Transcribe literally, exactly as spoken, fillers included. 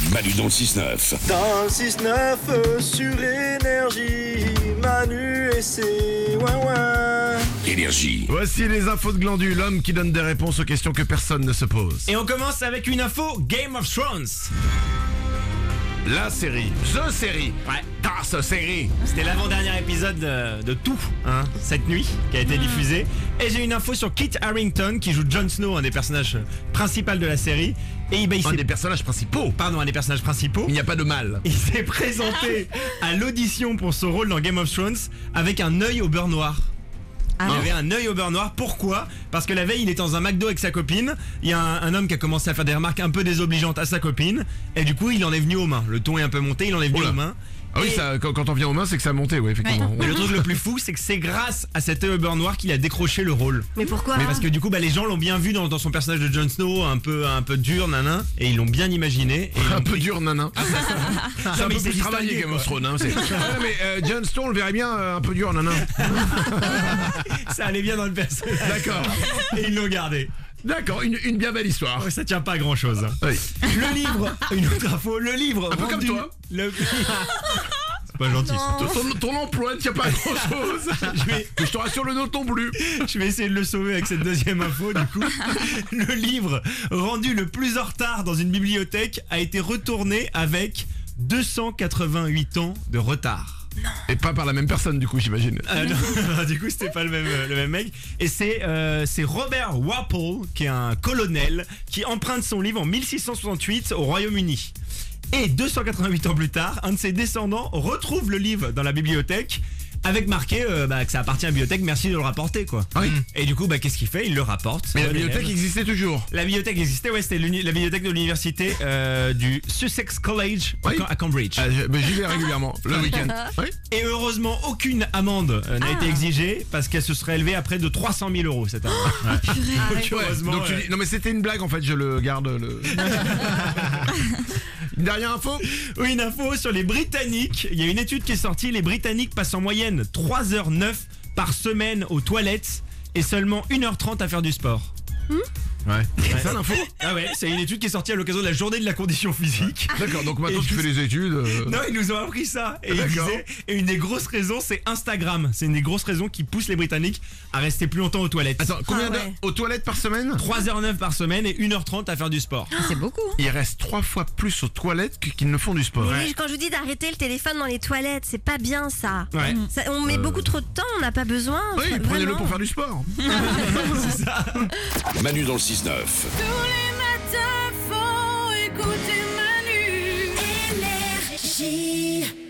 Manu dans le six neuf. Dans le six neuf euh, sur Énergie, Manu et ses ouin-ouin. Énergie. Voici les infos de Glandu, l'homme qui donne des réponses aux questions que personne ne se pose. Et on commence avec une info Game of Thrones. La série, The série, Ouais. ta série. C'était l'avant-dernier épisode de, de tout, hein, cette nuit, qui a été diffusé. Et j'ai une info sur Kit Harington, qui joue Jon Snow, un des personnages principaux de la série. Et bah, il Un s'est... des personnages principaux. Pardon, un des personnages principaux. Il n'y a pas de mal. Il s'est présenté à l'audition pour son rôle dans Game of Thrones avec un œil au beurre noir. Il avait un œil au beurre noir. Pourquoi ? Parce que la veille, il était dans un McDo avec sa copine. Il y a un, un homme qui a commencé à faire des remarques un peu désobligeantes à sa copine. Et du coup, il en est venu aux mains. Le ton est un peu monté, il en est venu Oula. aux mains. Ah oui, Et- ça, quand, quand on vient aux mains, c'est que ça a monté, oui, effectivement. Mais le truc le plus fou, c'est que c'est grâce à cet œil au beurre noir qu'il a décroché le rôle. Mais pourquoi Mais parce que du coup, bah, les gens l'ont bien vu dans, dans son personnage de Jon Snow, un peu, un peu dur, nanan, et ils l'ont bien imaginé. Et ils Un l'ont peu pris. dur, nanan. Non, C'est un mais peu il s'est plus travaillé distingué, Game of quoi. Thrones. Hein, c'est- Ouais, mais euh, Jon Snow, on le verrait bien euh, un peu dur, nanan. Ça allait bien dans le personnage. D'accord. Et ils l'ont gardé. D'accord, une, une bien belle histoire. Ouais, ça tient pas à grand chose. Oui. Le livre, une autre info, le livre. Un peu comme rendu- toi. Le... C'est pas gentil ça. Ton, ton emploi ne tient pas à grand chose. Je vais, Mais je te rassure, le nôtre non plus. je vais essayer de le sauver avec cette deuxième info du coup. Le livre rendu le plus en retard dans une bibliothèque a été retourné avec deux cent quatre-vingt-huit ans de retard. Et pas par la même personne, du coup, j'imagine. Euh, non, du coup, c'était pas le même, le même mec. Et c'est euh, c'est Robert Walpole, qui est un colonel, qui emprunte son livre en mille six cent soixante-huit au Royaume-Uni. Et deux cent quatre-vingt-huit ans plus tard, un de ses descendants retrouve le livre dans la bibliothèque avec marqué euh, bah, que ça appartient à la bibliothèque, merci de le rapporter quoi. Ah oui. Et du coup, bah, qu'est-ce qu'il fait ? Il le rapporte. Mais la Bon bibliothèque élève. existait toujours. La bibliothèque existait, ouais, c'était l'uni- la bibliothèque de l'université euh, du Sussex College Oui. à Cambridge. Ah, je- bah, J'y vais régulièrement, le week-end. Oui. Et heureusement, aucune amende euh, n'a été exigée parce qu'elle se serait élevée à près de trois cent mille euros cette amende. Ouais. Donc, Ouais, heureusement, donc tu ouais. dis- non mais c'était une blague en fait, je le garde le. Une dernière info. Oui, une info sur les Britanniques. Il y a une étude qui est sortie. Les Britanniques passent en moyenne trois heures neuf par semaine aux toilettes et seulement une heure trente à faire du sport. Ouais. C'est ça l'info. Ah ouais, c'est une étude qui est sortie à l'occasion de la journée de la condition physique. D'accord, donc maintenant Et tu juste- fais les études. euh, Non, ils nous ont appris ça. Et, ils D'accord. disaient- et une des grosses raisons, c'est Instagram. C'est une des grosses raisons qui pousse les Britanniques à rester plus longtemps aux toilettes. Attends, combien Ah d'heures ouais. aux toilettes par semaine? trois heures neuf par semaine et une heure trente à faire du sport. C'est beaucoup. hein. Ils restent trois fois plus aux toilettes que- qu'ils ne font du sport. Mais oui, quand je vous dis d'arrêter le téléphone dans les toilettes, c'est pas bien ça. Ouais. Ça- on met beaucoup trop de temps, on n'a pas besoin. Oui, Enfin, prenez-le vraiment. pour faire du sport. C'est ça. Manu dans le six neuf. Tous les matins, faut écouter Manu. Énergie.